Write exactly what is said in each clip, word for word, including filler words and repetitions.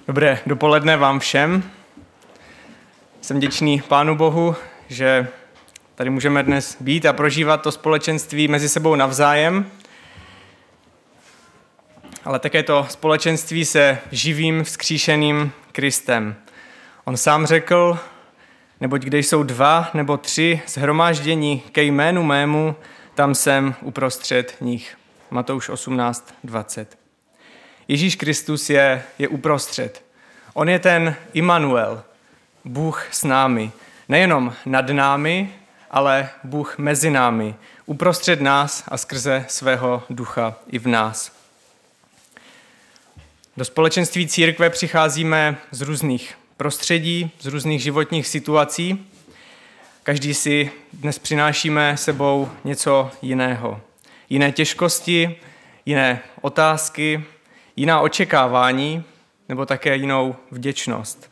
Dobré dopoledne vám všem. Jsem vděčný Pánu Bohu, že tady můžeme dnes být a prožívat to společenství mezi sebou navzájem, ale také to společenství se živým vzkříšeným Kristem. On sám řekl, neboť kde jsou dva nebo tři shromáždění ke jménu mému, tam jsem uprostřed nich. Matouš osmnáct dvacet. Ježíš Kristus je, je uprostřed. On je ten Immanuel, Bůh s námi. Nejenom nad námi, ale Bůh mezi námi, uprostřed nás a skrze svého ducha i v nás. Do společenství církve přicházíme z různých prostředí, z různých životních situací. Každý si dnes přinášíme sebou něco jiného. Jiné těžkosti, jiné otázky, jiná očekávání nebo také jinou vděčnost.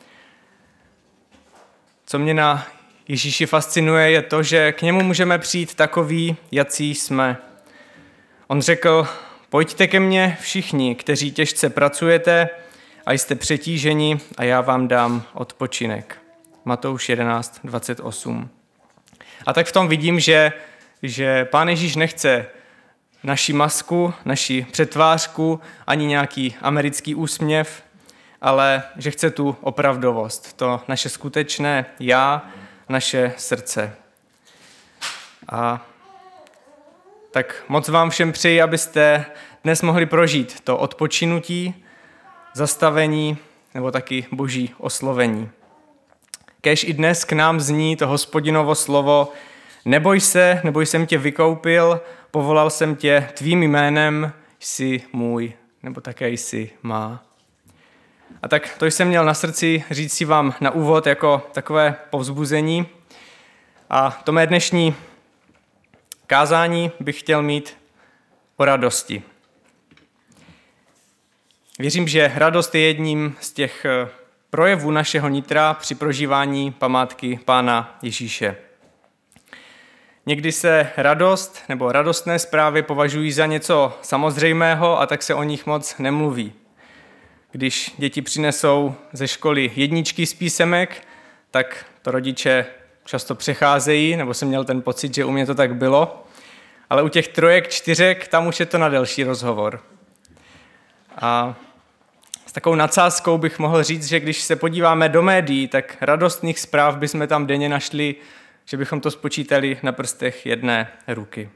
Co mě na Ježíši fascinuje, je to, že k němu můžeme přijít takový, jací jsme. On řekl, pojďte ke mně všichni, kteří těžce pracujete a jste přetíženi a já vám dám odpočinek. Matouš jedenáct dvacet osm. A tak v tom vidím, že, že Pán Ježíš nechce naši masku, naši přetvářku, ani nějaký americký úsměv, ale že chce tu opravdovost, to naše skutečné já, naše srdce. A tak moc vám všem přeji, abyste dnes mohli prožít to odpočinutí, zastavení nebo taky boží oslovení. Kéž i dnes k nám zní to Hospodinovo slovo, neboj se, neboj jsem tě vykoupil, povolal jsem tě tvým jménem, jsi můj, nebo také jsi má. A tak to jsem měl na srdci říct si vám na úvod jako takové povzbuzení. A to mé dnešní kázání bych chtěl mít o radosti. Věřím, že radost je jedním z těch projevů našeho nitra při prožívání památky Pána Ježíše. Někdy se radost nebo radostné zprávy považují za něco samozřejmého a tak se o nich moc nemluví. Když děti přinesou ze školy jedničky z písemek, tak to rodiče často přecházejí, nebo jsem měl ten pocit, že u mě to tak bylo. Ale u těch trojek, čtyřek, tam už je to na delší rozhovor. A s takovou nadsázkou bych mohl říct, že když se podíváme do médií, tak radostných zpráv bychom tam denně našli, že bychom to spočítali na prstech jedné ruky.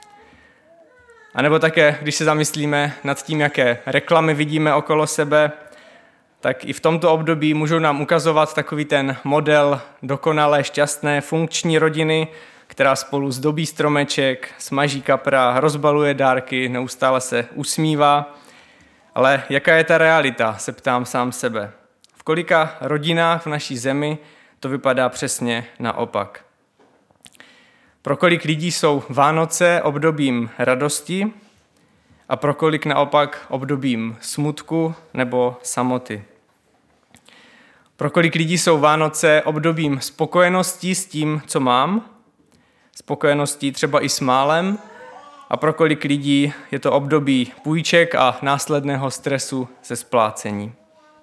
A nebo také, když se zamyslíme nad tím, jaké reklamy vidíme okolo sebe, tak i v tomto období můžou nám ukazovat takový ten model dokonalé, šťastné, funkční rodiny, která spolu zdobí stromeček, smaží kapra, rozbaluje dárky, neustále se usmívá. Ale jaká je ta realita, se ptám sám sebe. V kolika rodinách v naší zemi to vypadá přesně naopak. Pro kolik lidí jsou Vánoce obdobím radosti a pro kolik naopak obdobím smutku nebo samoty. Pro kolik lidí jsou Vánoce obdobím spokojeností s tím, co mám, spokojeností třeba i s málem, a pro kolik lidí je to období půjček a následného stresu ze splácení.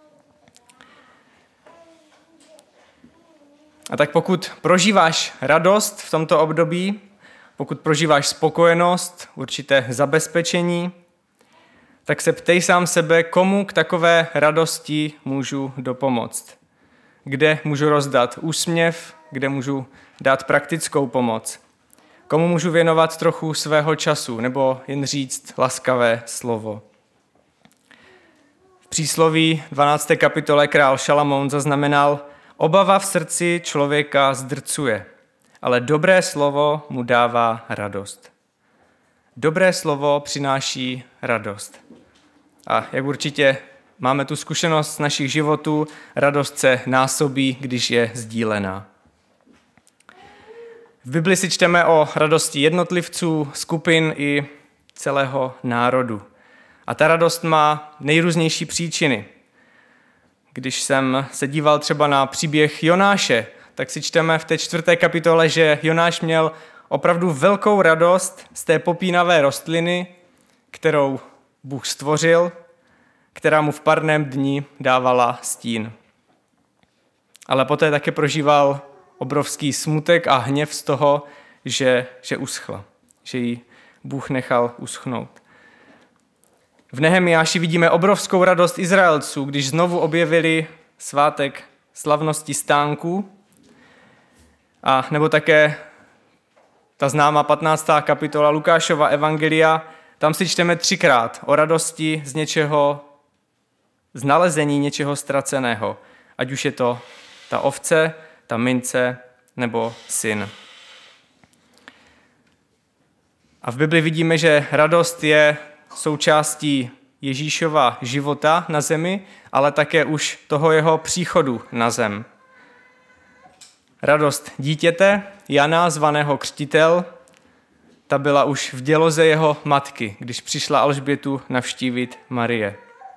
A tak pokud prožíváš radost v tomto období, pokud prožíváš spokojenost, určité zabezpečení, tak se ptej sám sebe, komu k takové radosti můžu dopomoct. Kde můžu rozdat úsměv, kde můžu dát praktickou pomoc. Komu můžu věnovat trochu svého času nebo jen říct laskavé slovo. V přísloví dvanácté kapitole král Šalamoun zaznamenal, obava v srdci člověka zdrcuje, ale dobré slovo mu dává radost. Dobré slovo přináší radost. A jak určitě máme tu zkušenost z našich životů, radost se násobí, když je sdílená. V Bibli si čteme o radosti jednotlivců, skupin i celého národu. A ta radost má nejrůznější příčiny. Když jsem se díval třeba na příběh Jonáše, tak si čteme v té čtvrté kapitole, že Jonáš měl opravdu velkou radost z té popínavé rostliny, kterou Bůh stvořil, která mu v parném dni dávala stín. Ale poté také prožíval obrovský smutek a hněv z toho, že, že uschla, že ji Bůh nechal uschnout. V Nehemiáši vidíme obrovskou radost Izraelců, když znovu objevili svátek slavnosti stánků, a nebo také ta známá patnáctá kapitola Lukášova evangelia, tam si čteme třikrát o radosti z něčeho, z nalezení něčeho ztraceného, ať už je to ta ovce, ta mince nebo syn. A v Bibli vidíme, že radost je součástí Ježíšova života na zemi, ale také už toho jeho příchodu na zem. Radost dítěte, Jana, zvaného křtitel, ta byla už v děloze jeho matky, když přišla Alžbětu navštívit Marie.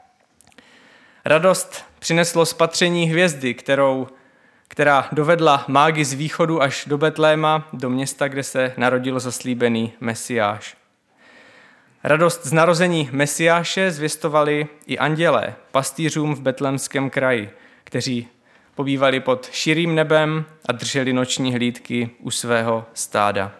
Radost přineslo spatření hvězdy, kterou, která dovedla mágy z východu až do Betléma, do města, kde se narodil zaslíbený Mesiáš. Radost z narození Mesiáše zvěstovali i andělé pastýřům v betlémském kraji, kteří pobývali pod širým nebem a drželi noční hlídky u svého stáda.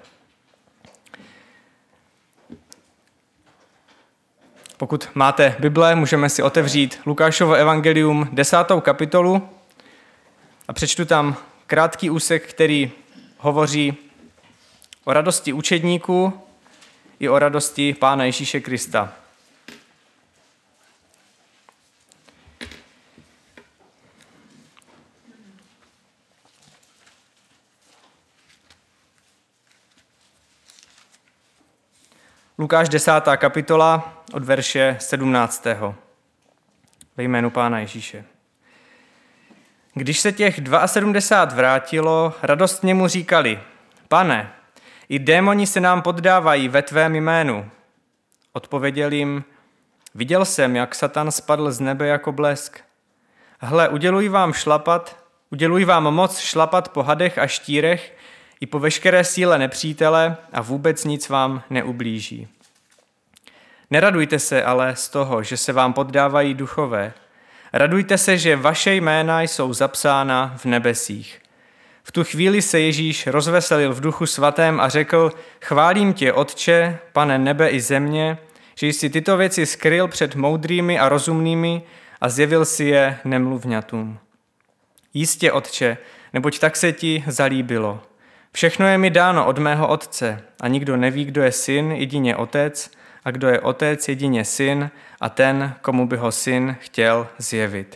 Pokud máte Bible, můžeme si otevřít Lukášovo evangelium desátou kapitolu a přečtu tam krátký úsek, který hovoří o radosti učedníků i o radosti Pána Ježíše Krista. Lukáš desátá kapitola od verše sedmnáctého Ve jménu Pána Ježíše. Když se těch sedmdesát dva vrátilo, radostně mu říkali: Pane, i démoni se nám poddávají ve tvém jménu. Odpověděl jim: Viděl jsem, jak Satan spadl z nebe jako blesk. Hle, uděluji vám šlapat, uděluji vám moc šlapat po hadech a štírech i po veškeré síle nepřítele a vůbec nic vám neublíží. Neradujte se ale z toho, že se vám poddávají duchové. Radujte se, že vaše jména jsou zapsána v nebesích. V tu chvíli se Ježíš rozveselil v duchu svatém a řekl: Chválím tě, Otče, Pane nebe i země, že jsi tyto věci skryl před moudrými a rozumnými a zjevil si je nemluvňatům. Jistě, Otče, neboť tak se ti zalíbilo. Všechno je mi dáno od mého Otce a nikdo neví, kdo je syn, jedině Otec, a kdo je Otec, jedině syn a ten, komu by ho syn chtěl zjevit.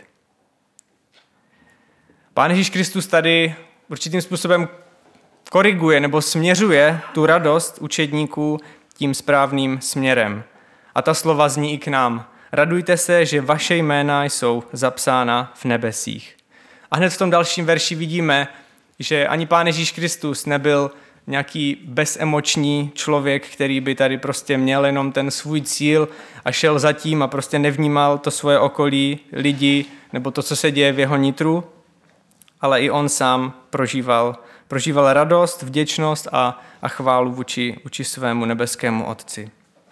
Pán Ježíš Kristus tady určitým způsobem koriguje nebo směřuje tu radost učedníků tím správným směrem. A ta slova zní i k nám. Radujte se, že vaše jména jsou zapsána v nebesích. A hned v tom dalším verši vidíme, že ani Pán Ježíš Kristus nebyl nějaký bezemoční člověk, který by tady prostě měl jenom ten svůj cíl a šel za tím a prostě nevnímal to svoje okolí, lidi nebo to, co se děje v jeho nitru, ale i on sám prožíval, prožíval radost, vděčnost a, a chválu vůči, vůči svému nebeskému Otci.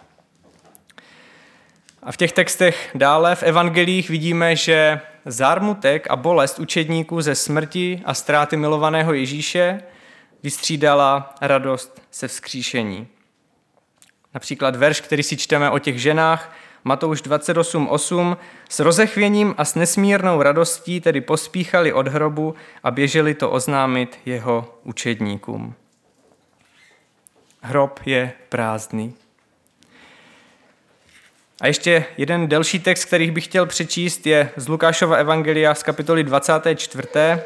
A v těch textech dále v evangelích vidíme, že zármutek a bolest učedníků ze smrti a ztráty milovaného Ježíše vystřídala radost se vzkříšení. Například verš, který si čteme o těch ženách, Matouš dvacet osm osm, s rozechvěním a s nesmírnou radostí tedy pospíchali od hrobu a běželi to oznámit jeho učedníkům. Hrob je prázdný. A ještě jeden delší text, který bych chtěl přečíst, je z Lukášova evangelia z kapitoly dvacáté čtvrté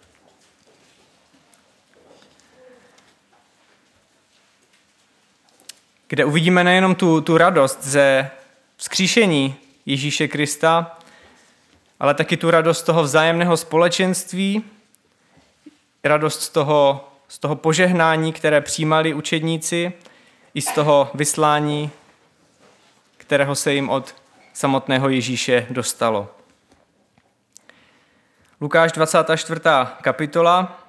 kde uvidíme nejenom tu, tu radost ze vzkříšení Ježíše Krista, ale taky tu radost toho vzájemného společenství, radost z toho, z toho požehnání, které přijímali učedníci, i z toho vyslání, kterého se jim od samotného Ježíše dostalo. Lukáš dvacátá čtvrtá kapitola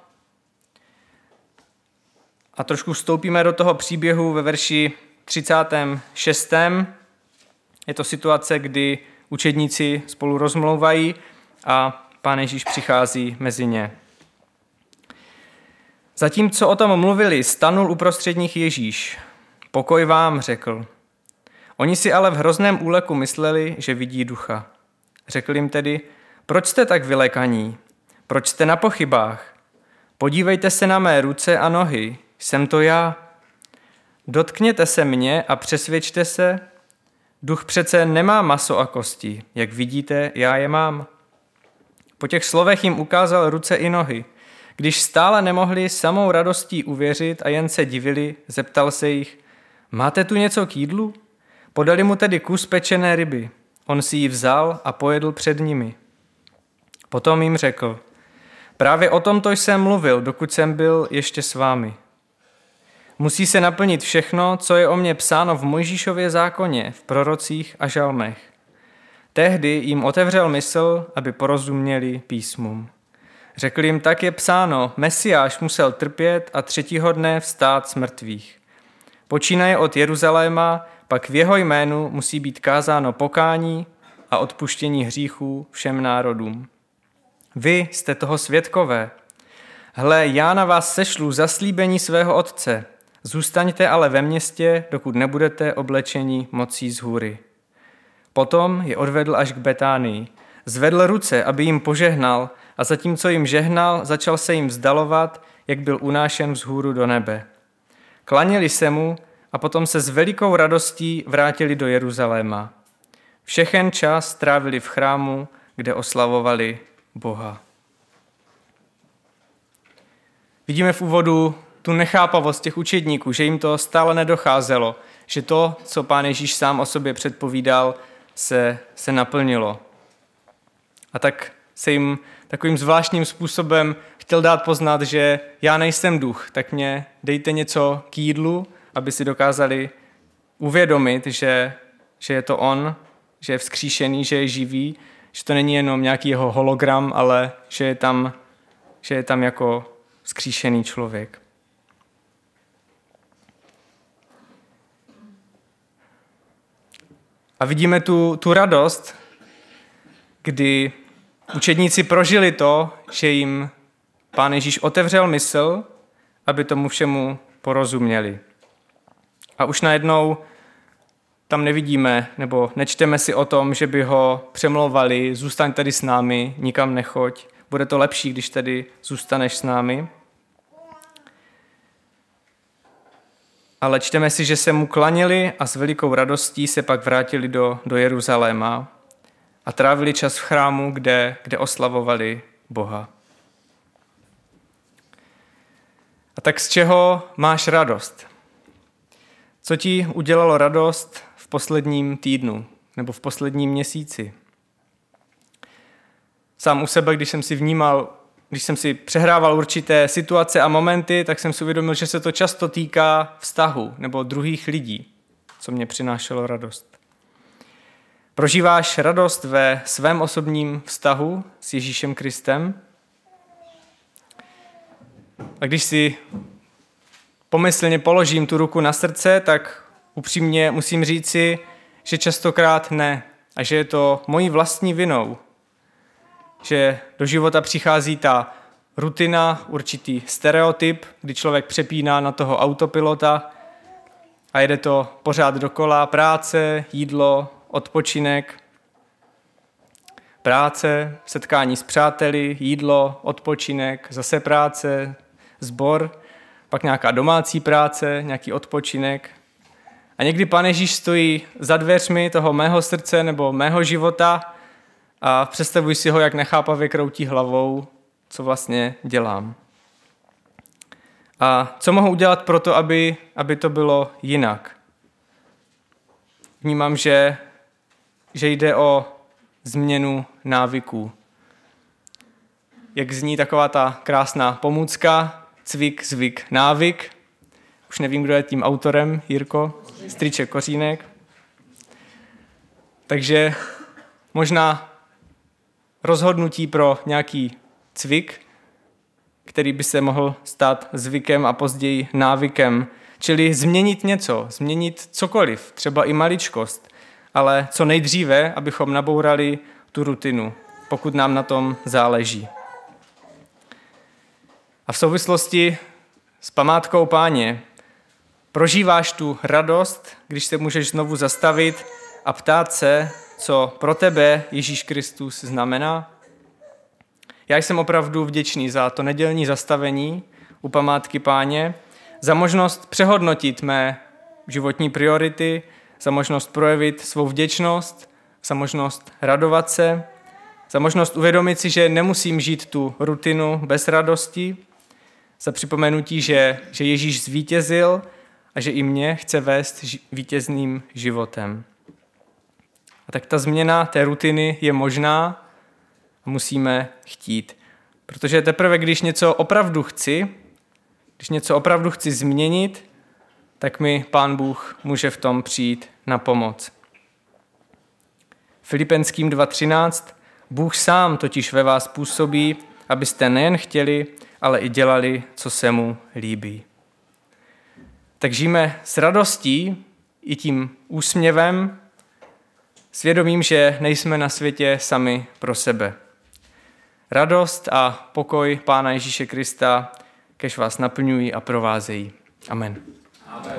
a trošku vstoupíme do toho příběhu ve verši třicátém šestém Je to situace, kdy učedníci spolu rozmlouvají a Pán Ježíš přichází mezi ně. Zatímco o tom mluvili, stanul uprostřed nich Ježíš. Pokoj vám, řekl. Oni si ale v hrozném úleku mysleli, že vidí ducha. Řekl jim tedy, proč jste tak vylekaní? Proč jste na pochybách? Podívejte se na mé ruce a nohy, jsem to já. Dotkněte se mě a přesvědčte se, duch přece nemá maso a kosti, jak vidíte, já je mám. Po těch slovech jim ukázal ruce i nohy. Když stále nemohli samou radostí uvěřit a jen se divili, zeptal se jich, máte tu něco k jídlu? Podali mu tedy kus pečené ryby. On si ji vzal a pojedl před nimi. Potom jim řekl, právě o tomto jsem mluvil, dokud jsem byl ještě s vámi. Musí se naplnit všechno, co je o mně psáno v Mojžíšově zákoně, v prorocích a žalmech. Tehdy jim otevřel mysl, aby porozuměli písmům. Řekl jim, tak je psáno, Mesiáš musel trpět a třetího dne vstát z mrtvých. Počínaje od Jeruzaléma, pak v jeho jménu musí být kázáno pokání a odpuštění hříchů všem národům. Vy jste toho svědkové. Hle, já na vás sešlu zaslíbení svého otce. Zůstaňte ale ve městě, dokud nebudete oblečeni mocí z hůry. Potom je odvedl až k Betánii. Zvedl ruce, aby jim požehnal, a zatímco jim žehnal, začal se jim vzdalovat, jak byl unášen vzhůru do nebe. Klaněli se mu a potom se s velikou radostí vrátili do Jeruzaléma. Všechen čas trávili v chrámu, kde oslavovali Boha. Vidíme v úvodu tu nechápavost těch učedníků, že jim to stále nedocházelo, že to, co Pán Ježíš sám o sobě předpovídal, se, se naplnilo. A tak se jim takovým zvláštním způsobem chtěl dát poznat, že já nejsem duch, tak mě dejte něco k jídlu, aby si dokázali uvědomit, že, že je to on, že je vzkříšený, že je živý, že to není jenom nějaký jeho hologram, ale že je tam, že je tam jako vzkříšený člověk. A vidíme tu, tu radost, kdy učedníci prožili to, že jim Pán Ježíš otevřel mysl, aby tomu všemu porozuměli. A už najednou tam nevidíme, nebo nečteme si o tom, že by ho přemlouvali, zůstaň tady s námi, nikam nechoď, bude to lepší, když tady zůstaneš s námi. Ale čteme si, že se mu klanili a s velikou radostí se pak vrátili do, do Jeruzaléma a trávili čas v chrámu, kde, kde oslavovali Boha. A tak z čeho máš radost? Co ti udělalo radost v posledním týdnu nebo v posledním měsíci? Sám u sebe, když jsem si vnímal, když jsem si přehrával určité situace a momenty, tak jsem si uvědomil, že se to často týká vztahu nebo druhých lidí, co mě přinášelo radost. Prožíváš radost ve svém osobním vztahu s Ježíšem Kristem? A když si pomyslně položím tu ruku na srdce, tak upřímně musím říci, že častokrát ne a že je to mojí vlastní vinou, že do života přichází ta rutina, určitý stereotyp, kdy člověk přepíná na toho autopilota a jede to pořád dokola, práce, jídlo, odpočinek, práce, setkání s přáteli, jídlo, odpočinek, zase práce, sbor, pak nějaká domácí práce, nějaký odpočinek. A někdy Pán Ježíš stojí za dveřmi toho mého srdce nebo mého života a představuji si ho, jak nechápavě kroutí hlavou, co vlastně dělám. A co mohu udělat pro to, aby, aby to bylo jinak? Vnímám, že, že jde o změnu návyků. Jak zní taková ta krásná pomůcka, cvik, zvyk, návyk. Už nevím, kdo je tím autorem, Jirko, strýček Kořínek. Takže možná rozhodnutí pro nějaký cvik, který by se mohl stát zvykem a později návykem. Čili změnit něco, změnit cokoliv, třeba i maličkost. ale co nejdříve, abychom nabourali tu rutinu, pokud nám na tom záleží. A v souvislosti s památkou Páně prožíváš tu radost, když se můžeš znovu zastavit a ptát se, co pro tebe Ježíš Kristus znamená? Já jsem opravdu vděčný za to nedělní zastavení u památky Páně, za možnost přehodnotit mé životní priority, za možnost projevit svou vděčnost, za možnost radovat se, za možnost uvědomit si, že nemusím žít tu rutinu bez radosti, za připomenutí, že, že Ježíš zvítězil a že i mě chce vést vítězným životem. A tak ta změna té rutiny je možná a musíme chtít. Protože teprve, když něco opravdu chci, když něco opravdu chci změnit, tak mi Pán Bůh může v tom přijít na pomoc. Filipenským dva třináct. Bůh sám totiž ve vás působí, abyste nejen chtěli, ale i dělali, co se mu líbí. Tak žijeme s radostí i tím úsměvem, svědomím, že nejsme na světě sami pro sebe. Radost a pokoj Pána Ježíše Krista kež vás naplňují a provázejí. Amen. Amen.